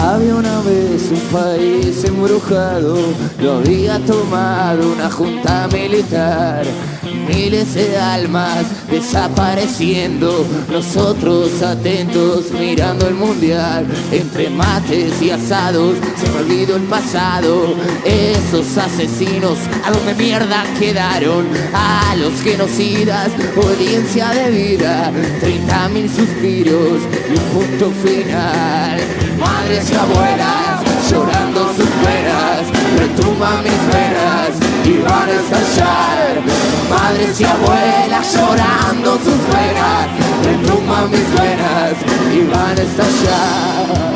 Había una vez un país embrujado, lo había tomado una junta militar. Miles de almas desapareciendo, nosotros atentos mirando el mundial. Entre mates y asados se me olvidó el pasado. Esos asesinos, ¿a dónde mierda quedaron? A los genocidas, audiencia de vida, 30.000 suspiros y un punto final. Madres y abuelas llorando sus penas, retumban mis venas y van a estallar. Madres y abuelas llorando sus penas, retumban mis venas y van a estallar.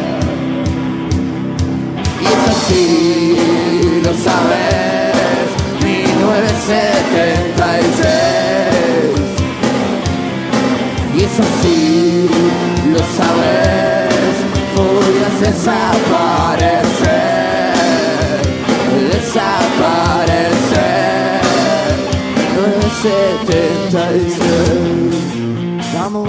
Y es así, lo sabes, 1976. Y es así, lo sabes, podrías desaparecer, desaparecer. 976. Vamos.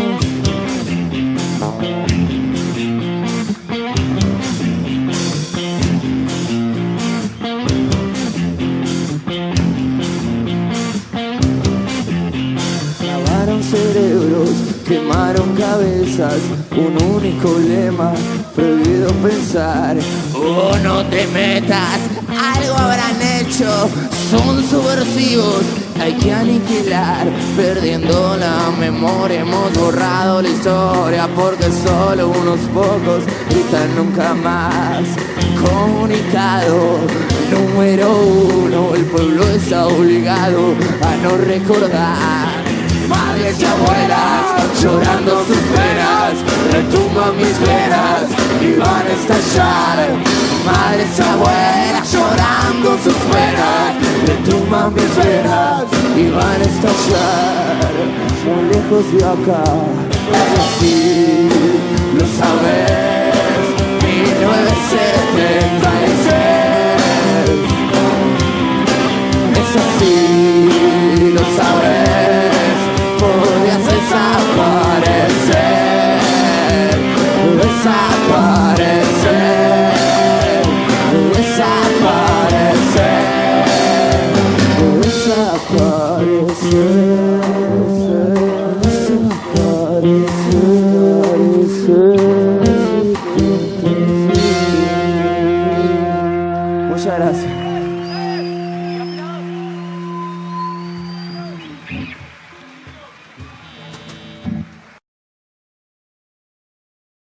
Lavaron cerebros, quemaron cabezas, un único lema, prohibido pensar. Oh, no te metas, algo habrán hecho, son subversivos, hay que aniquilar. Perdiendo la memoria, hemos borrado la historia, porque solo unos pocos gritan nunca más. Comunicado número 1, el pueblo está obligado a no recordar. Madres y abuelas llorando sus penas, retumban mis venas y van a estallar. Madres y abuelas llorando sus penas, retumban mis venas y van a estallar. Muy lejos de acá, es así, lo sabes, 1976. Es así, lo sabes, podrías desaparecer, desaparecer, desaparecer, desaparecer, desaparecer. Muchas gracias.